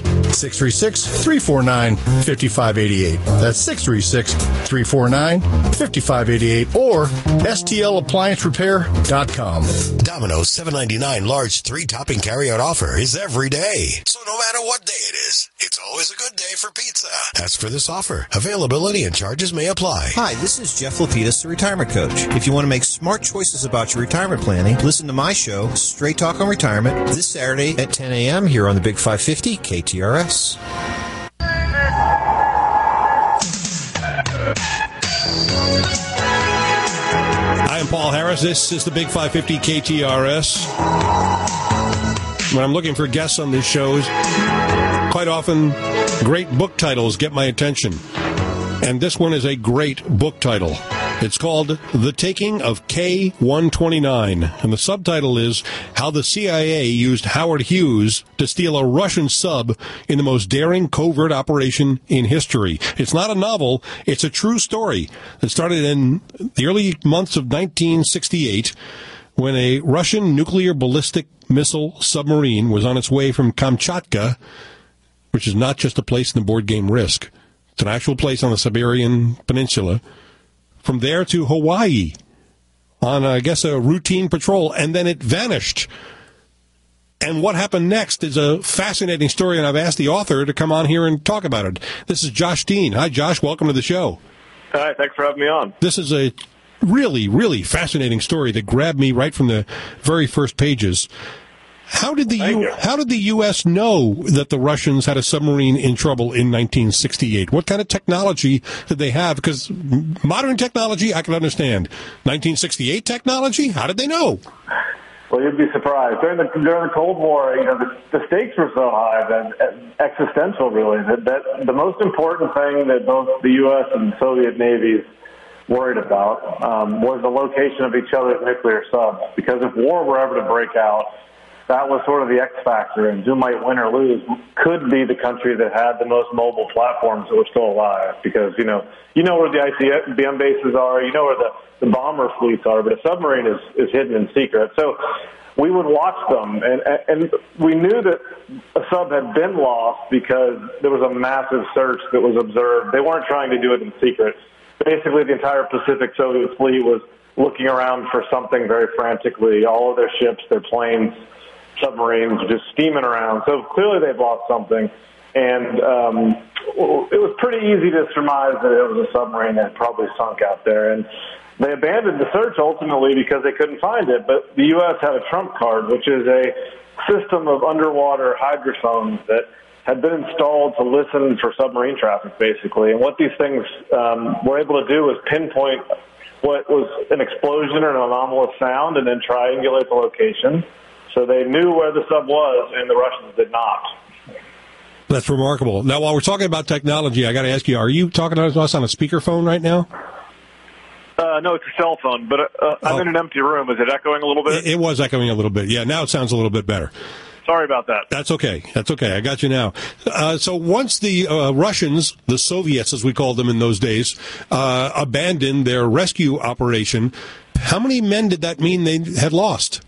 636-349-5588. That's 636-349-5588 or stlappliancerepair.com. Domino's $7.99 large 3-topping carryout offer is every day. So no matter what day it is, it's always a good day for pizza. Ask for this offer. Availability and charges may apply. Hi, this is Jeff Lapidus, the Retirement Coach. If you want to make smart choices about your retirement planning, listen to my show, Straight Talk on Retirement, this Saturday at 10 a.m. here on the Big 550 KTRS. I am Paul Harris. This is the Big 550 KTRS. When I'm looking for guests on these shows, quite often great book titles get my attention. And this one is a great book title. It's called The Taking of K-129, and the subtitle is How the CIA Used Howard Hughes to Steal a Russian Sub in the Most Daring Covert Operation in History. It's not a novel, it's a true story that started in the early months of 1968 when a Russian nuclear ballistic missile submarine was on its way from Kamchatka, which is not just a place in the board game Risk. It's an actual place on the Siberian Peninsula. From there to Hawaii on, I guess, a routine patrol, and then it vanished. And what happened next is a fascinating story, and I've asked the author to come on here and talk about it. This is Josh Dean. Hi, Josh. Welcome to the show. Hi, thanks for having me on. This is a really, really fascinating story that grabbed me right from the very first pages. How did the U.S. know that the Russians had a submarine in trouble in 1968? What kind of technology did they have? Because modern technology, I can understand. 1968 technology? How did they know? Well, you'd be surprised. During the Cold War, the stakes were so high that existential, really. That the most important thing that both the U.S. and Soviet navies worried about was the location of each other's nuclear subs. Because if war were ever to break out, that was sort of the X factor, and who might win or lose could be the country that had the most mobile platforms that were still alive. Because, you know where the ICBM bases are, you know where the bomber fleets are, but a submarine is hidden in secret. So we would watch them, and we knew that a sub had been lost because there was a massive search that was observed. They weren't trying to do it in secret. Basically, the entire Pacific Soviet fleet was looking around for something very frantically. All of their ships, their planes, submarines just steaming around. So clearly they've lost something. And it was pretty easy to surmise that it was a submarine that probably sunk out there. And they abandoned the search ultimately because they couldn't find it. But the U.S. had a trump card, which is a system of underwater hydrophones that had been installed to listen for submarine traffic, basically. And what these things were able to do was pinpoint what was an explosion or an anomalous sound and then triangulate the location. So they knew where the sub was, and the Russians did not. That's remarkable. Now, while we're talking about technology, I got to ask you, are you talking to us on a speakerphone right now? No, it's a cell phone, but I'm in an empty room. Is it echoing a little bit? It was echoing a little bit. Yeah, now it sounds a little bit better. Sorry about that. That's okay. I got you now. So once the Russians, the Soviets as we called them in those days, abandoned their rescue operation, how many men did that mean they had lost?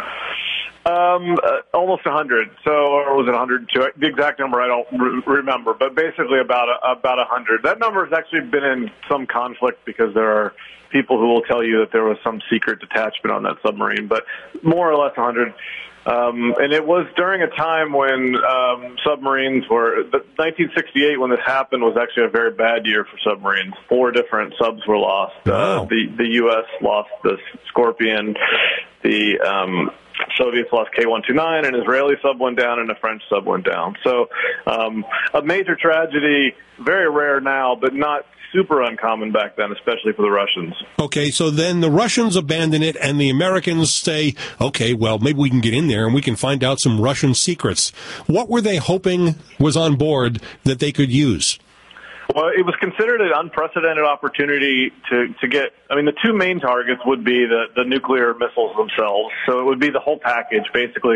Almost 100. So, or was it 102? The exact number I don't remember, but basically about 100. That number has actually been in some conflict because there are people who will tell you that there was some secret detachment on that submarine, but more or less 100. And it was during a time when submarines were. 1968, when this happened, was actually a very bad year for submarines. 4 different subs were lost. Wow. The U.S. lost the Scorpion. The Soviets lost K-129, an Israeli sub went down, and a French sub went down. So a major tragedy, very rare now, but not super uncommon back then, especially for the Russians. Okay, so then the Russians abandon it, and the Americans say, okay, well, maybe we can get in there and we can find out some Russian secrets. What were they hoping was on board that they could use? Well, it was considered an unprecedented opportunity to get, the 2 main targets would be the nuclear missiles themselves. So it would be the whole package, basically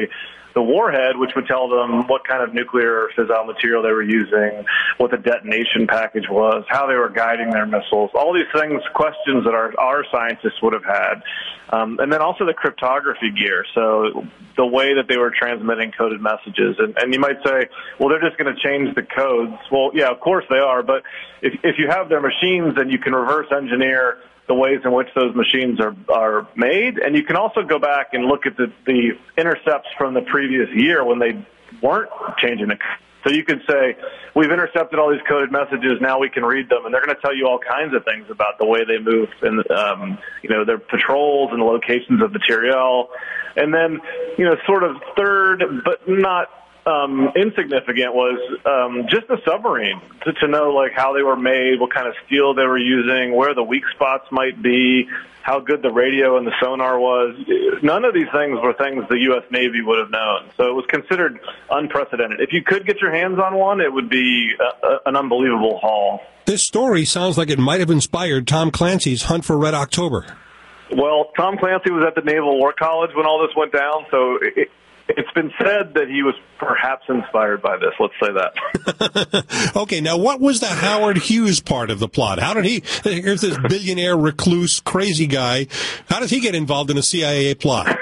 the warhead, which would tell them what kind of nuclear fissile material they were using, what the detonation package was, how they were guiding their missiles, all these things, questions that our scientists would have had. And then also the cryptography gear, so the way that they were transmitting coded messages. And you might say, well, they're just going to change the codes. Well, yeah, of course they are, but if you have their machines, then you can reverse engineer the ways in which those machines are made, and you can also go back and look at the intercepts from the previous year when they weren't changing the code. So you could say, we've intercepted all these coded messages, now we can read them, and they're going to tell you all kinds of things about the way they move and, their patrols and the locations of materiel. And then, sort of third, but not insignificant, was just the submarine, to know, like, how they were made, what kind of steel they were using, where the weak spots might be, how good the radio and the sonar was. None of these things were things the U.S. Navy would have known. So it was considered unprecedented. If you could get your hands on one, it would be an unbelievable haul. This story sounds like it might have inspired Tom Clancy's Hunt for Red October. Well, Tom Clancy was at the Naval War College when all this went down, so it's been said that he was perhaps inspired by this. Let's say that. Okay, now what was the Howard Hughes part of the plot? How did here's this billionaire, recluse, crazy guy. How does he get involved in a CIA plot?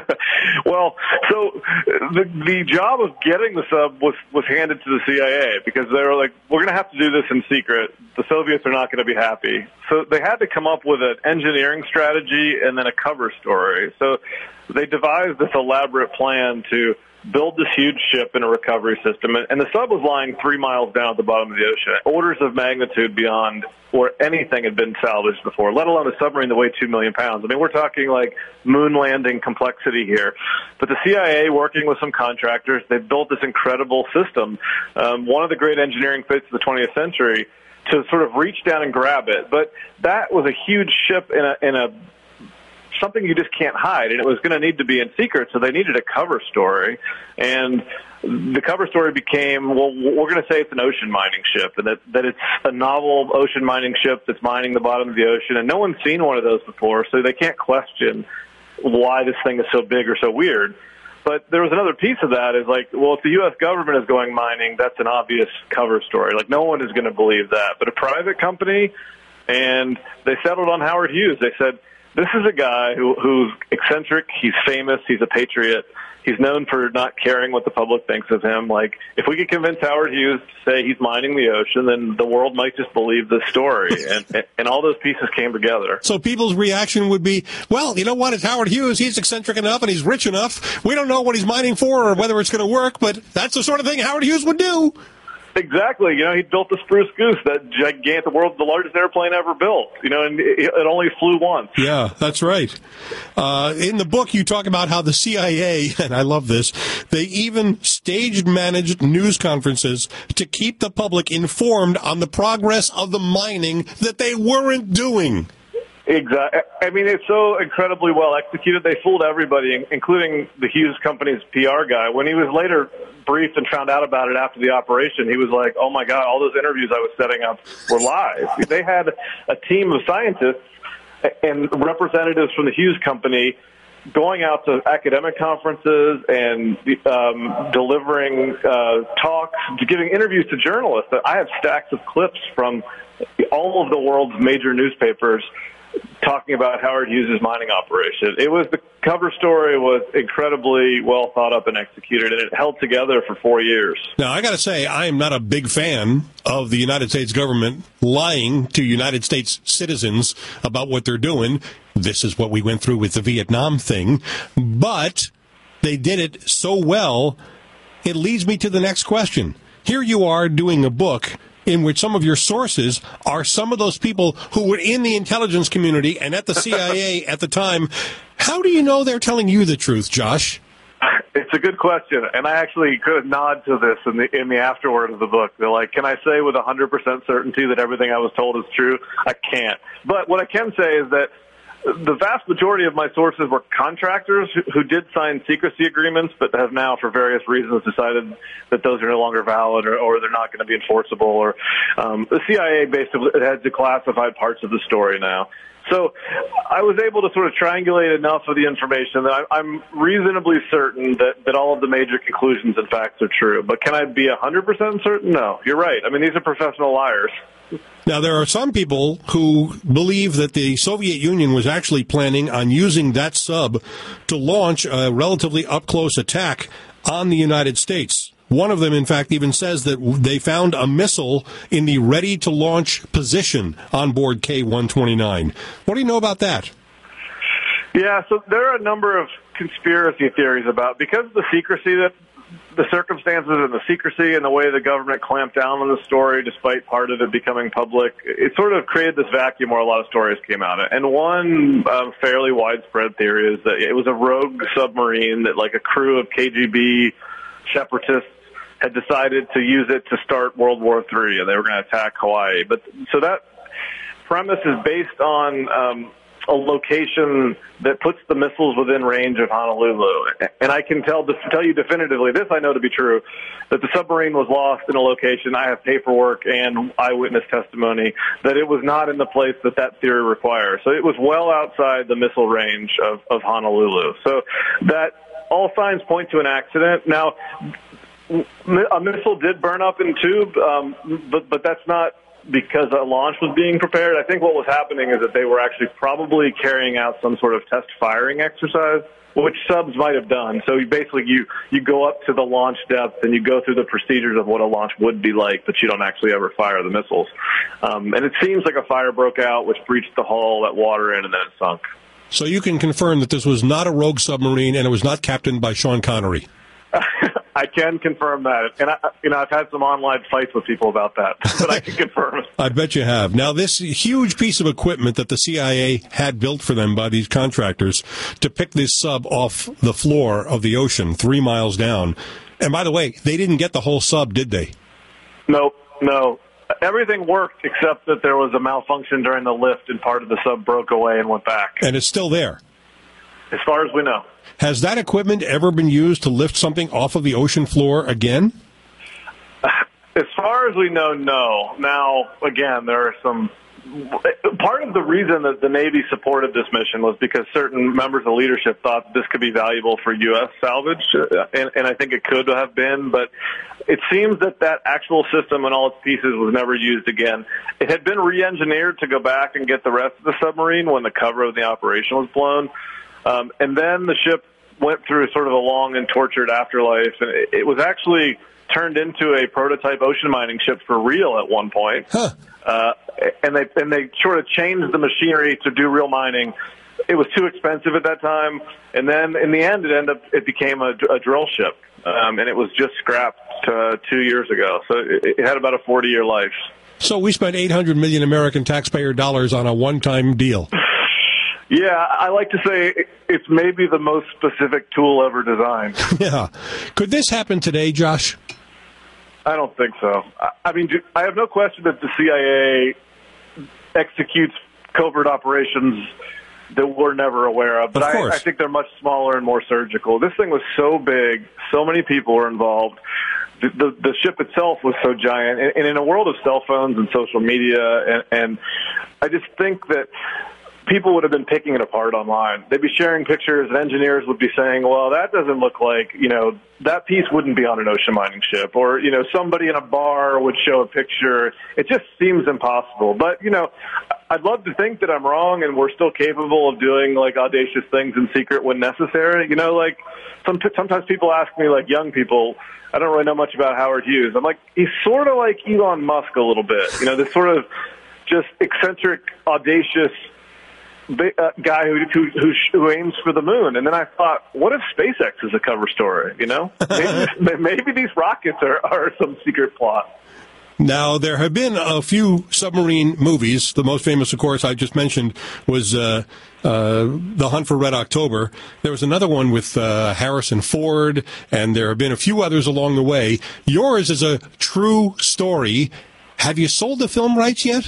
Well, so the job of getting the sub was handed to the CIA because they were like, we're going to have to do this in secret. The Soviets are not going to be happy. So they had to come up with an engineering strategy and then a cover story. So they devised this elaborate plan to build this huge ship in a recovery system. And the sub was lying 3 miles down at the bottom of the ocean, orders of magnitude beyond where anything had been salvaged before, let alone a submarine that weighed 2 million pounds. I mean, we're talking like moon landing complexity here. But the CIA, working with some contractors, they built this incredible system, one of the great engineering feats of the 20th century, to sort of reach down and grab it. But that was a huge ship in a something you just can't hide, and it was going to need to be in secret, so they needed a cover story. And the cover story became, well, we're going to say it's an ocean mining ship, and that it's a novel ocean mining ship that's mining the bottom of the ocean, and no one's seen one of those before, so they can't question why this thing is so big or so weird. But there was another piece of that is like, well, if the U.S. government is going mining, that's an obvious cover story. Like, no one is going to believe that. But a private company, and they settled on Howard Hughes. They said, this is a guy who's eccentric, he's famous, he's a patriot, he's known for not caring what the public thinks of him. Like, if we could convince Howard Hughes to say he's mining the ocean, then the world might just believe this story. And all those pieces came together. So people's reaction would be, well, you know what, it's Howard Hughes, he's eccentric enough and he's rich enough. We don't know what he's mining for or whether it's going to work, but that's the sort of thing Howard Hughes would do. Exactly. He built the Spruce Goose, that gigantic, the world's the largest airplane ever built, and it only flew once. Yeah, that's right. In the book, you talk about how the CIA, and I love this, they even managed news conferences to keep the public informed on the progress of the mining that they weren't doing. Exactly. I mean, it's so incredibly well executed. They fooled everybody, including the Hughes Company's PR guy. When he was later briefed and found out about it after the operation, he was like, oh, my God, all those interviews I was setting up were lies. They had a team of scientists and representatives from the Hughes Company going out to academic conferences and delivering talks, giving interviews to journalists. I have stacks of clips from all of the world's major newspapers talking about Howard Hughes' mining operation. The cover story was incredibly well thought up and executed, and it held together for 4 years. Now, I got to say, I am not a big fan of the United States government lying to United States citizens about what they're doing. This is what we went through with the Vietnam thing, but they did it so well, it leads me to the next question. Here you are doing a book in which some of your sources are some of those people who were in the intelligence community and at the CIA at the time. How do you know they're telling you the truth, Josh? It's a good question, and I actually could nod to this in the afterword of the book. They're like, can I say with 100% certainty that everything I was told is true? I can't. But what I can say is that the vast majority of my sources were contractors who did sign secrecy agreements, but have now, for various reasons, decided that those are no longer valid or they're not going to be enforceable. Or the CIA basically has declassified parts of the story now. So I was able to sort of triangulate enough of the information that I'm reasonably certain that all of the major conclusions and facts are true. But can I be 100% certain? No, you're right. I mean, these are professional liars. Now, there are some people who believe that the Soviet Union was actually planning on using that sub to launch a relatively up-close attack on the United States. One of them, in fact, even says that they found a missile in the ready-to-launch position on board K-129. What do you know about that? Yeah, so there are a number of conspiracy theories about, because of the secrecy that the circumstances and the secrecy and the way the government clamped down on the story, despite part of it becoming public, it sort of created this vacuum where a lot of stories came out. And one fairly widespread theory is that it was a rogue submarine that, like, a crew of KGB separatists had decided to use it to start World War III, and they were going to attack Hawaii. But so that premise is based on a location that puts the missiles within range of Honolulu. And I can tell you definitively, this I know to be true, that the submarine was lost in a location. I have paperwork and eyewitness testimony that it was not in the place that theory requires. So it was well outside the missile range of Honolulu. So that all signs point to an accident. Now, a missile did burn up in tube, but that's not because a launch was being prepared. I think what was happening is that they were actually probably carrying out some sort of test firing exercise, which subs might have done. So you go up to the launch depth and you go through the procedures of what a launch would be like, but you don't actually ever fire the missiles. And it seems like a fire broke out, which breached the hull, let water in, and then it sunk. So you can confirm that this was not a rogue submarine and it was not captained by Sean Connery. I can confirm that, and I've had some online fights with people about that, but I can confirm it. I bet you have. Now, this huge piece of equipment that the CIA had built for them by these contractors to pick this sub off the floor of the ocean 3 miles down, and by the way, they didn't get the whole sub, did they? No. Everything worked except that there was a malfunction during the lift, and part of the sub broke away and went back. And it's still there? As far as we know. Has that equipment ever been used to lift something off of the ocean floor again? As far as we know, no. Now, again, there are some... Part of the reason that the Navy supported this mission was because certain members of leadership thought this could be valuable for U.S. salvage, and I think it could have been, but it seems that actual system and all its pieces was never used again. It had been re-engineered to go back and get the rest of the submarine when the cover of the operation was blown. And then the ship went through sort of a long and tortured afterlife, and it was actually turned into a prototype ocean mining ship for real at one point. Huh. And they sort of changed the machinery to do real mining. It was too expensive at that time, and then in the end, it became a drill ship, and it was just scrapped 2 years ago. So it had about a 40-year life. So we spent $800 million American taxpayer dollars on a one-time deal. Yeah, I like to say it's maybe the most specific tool ever designed. Yeah. Could this happen today, Josh? I don't think so. I mean, I have no question that the CIA executes covert operations that we're never aware of. But I think they're much smaller and more surgical. This thing was so big, so many people were involved. The ship itself was so giant. And in a world of cell phones and social media, and I just think that people would have been picking it apart online. They'd be sharing pictures, and engineers would be saying, well, that doesn't look like, that piece wouldn't be on an ocean mining ship. Or, somebody in a bar would show a picture. It just seems impossible. But, I'd love to think that I'm wrong and we're still capable of doing, audacious things in secret when necessary. Sometimes people ask me, young people, I don't really know much about Howard Hughes. I'm like, he's sort of like Elon Musk a little bit. This sort of just eccentric, audacious guy who aims for the moon. And then I thought, what if SpaceX is a cover story? Maybe these rockets are some secret plot. Now, there have been a few submarine movies. The most famous, of course, I just mentioned was The Hunt for Red October. There was another one with Harrison Ford, and there have been a few others along the way. Yours is a true story. Have you sold the film rights yet?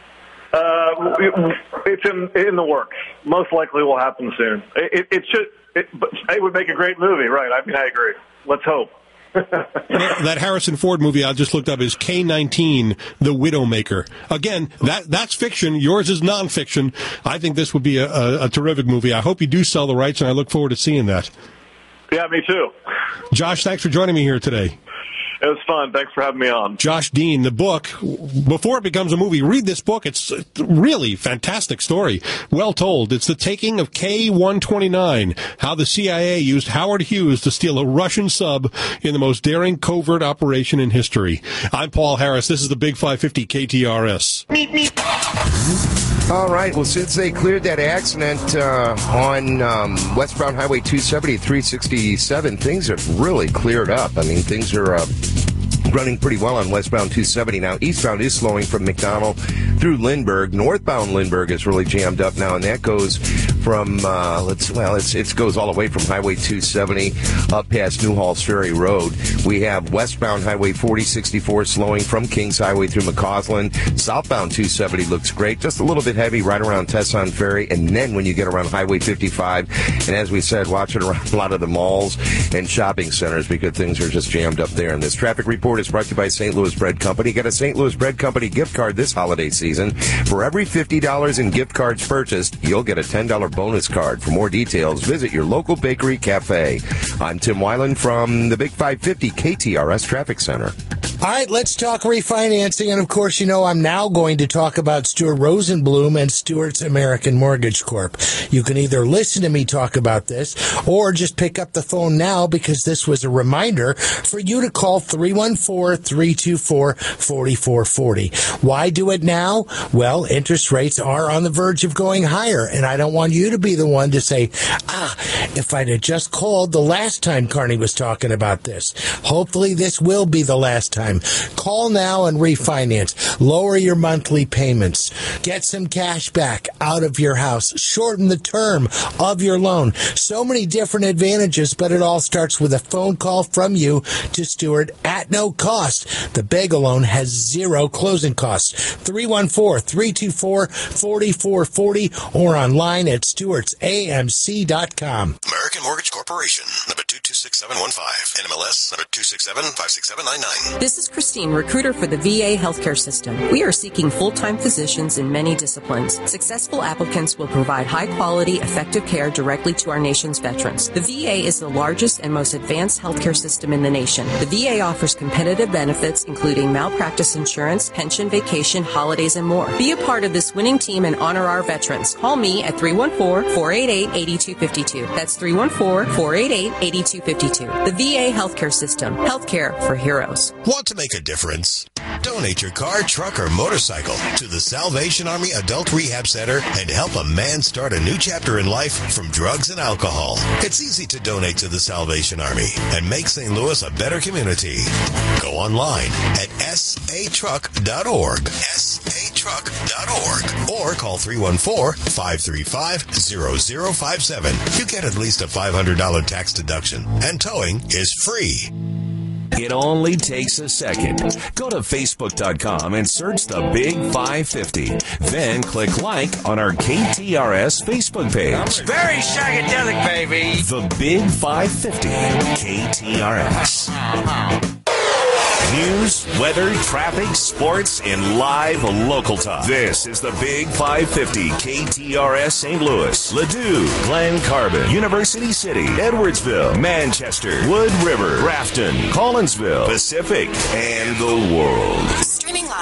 It's in the works. Most likely will happen soon. It would make a great movie, right? I mean, I agree. Let's hope. That Harrison Ford movie I just looked up is K-19, The Widowmaker. Again, that's fiction. Yours is nonfiction. I think this would be a terrific movie. I hope you do sell the rights, and I look forward to seeing that. Yeah, me too. Josh, thanks for joining me here today. It was fun. Thanks for having me on. Josh Dean, the book, before it becomes a movie, read this book. It's a really fantastic story. Well told. It's The Taking of K-129, how the CIA used Howard Hughes to steal a Russian sub in the most daring covert operation in history. I'm Paul Harris. This is the Big 550 KTRS. All right. Well, since they cleared that accident on westbound Highway 270 367, things have really cleared up. I mean, things are running pretty well on westbound 270 now. Eastbound is slowing from McDonald through Lindbergh. Northbound Lindbergh is really jammed up now, and that goes from it goes all the way from Highway 270 up past Newhall's Ferry Road. We have westbound Highway 4064 slowing from Kings Highway through McCausland. Southbound 270 looks great, just a little bit heavy right around Tesson Ferry, and then when you get around Highway 55, and as we said, watch it around a lot of the malls and shopping centers because things are just jammed up there. And this traffic report is brought to you by St. Louis Bread Company. Get a St. Louis Bread Company gift card this holiday season. For every $50 in gift cards purchased, you'll get a $10 bonus card. For more details, visit your local bakery cafe. I'm Tim Weiland from the Big 550 KTRS Traffic Center. All right, let's talk refinancing. And, of course, you know I'm now going to talk about Stuart Rosenblum and Stuart's American Mortgage Corp. You can either listen to me talk about this or just pick up the phone now because this was a reminder for you to call 314-324-4440. Why do it now? Well, interest rates are on the verge of going higher, and I don't want you to be the one to say, if I'd have just called the last time Carney was talking about this. Hopefully this will be the last time. Call now and refinance. Lower your monthly payments. Get some cash back out of your house. Shorten the term of your loan. So many different advantages, but it all starts with a phone call from you to Stuart at no cost. The Bagel loan has zero closing costs. 314-324-4440 or online at stewartsamc.com. American Mortgage Corporation, number 226715, NMLS number 267-56799. This is Christine, recruiter for the VA healthcare system. We are seeking full-time physicians in many disciplines. Successful applicants will provide high-quality, effective care directly to our nation's veterans. The VA is the largest and most advanced healthcare system in the nation. The VA offers competitive benefits, including malpractice insurance, pension, vacation, holidays, and more. Be a part of this winning team and honor our veterans. Call me at 314-488-8252. That's 314-488-8252. The VA healthcare system. Healthcare for heroes. Want to make a difference? Donate your car, truck, or motorcycle to the Salvation Army Adult Rehab Center and help a man start a new chapter in life from drugs and alcohol. It's easy to donate to the Salvation Army and make St. Louis a better community. Go online at satruck.org, satruck.org, or call 314-535-0057. You get at least a $500 tax deduction, and towing is free. It only takes a second. Go to Facebook.com and search the Big 550. Then click like on our KTRS Facebook page. Very shagadelic, baby. The Big 550 KTRS. News, weather, traffic, sports, and live local talk. This is the Big 550 KTRS St. Louis, Ladue, Glen Carbon, University City, Edwardsville, Manchester, Wood River, Grafton, Collinsville, Pacific, and the world.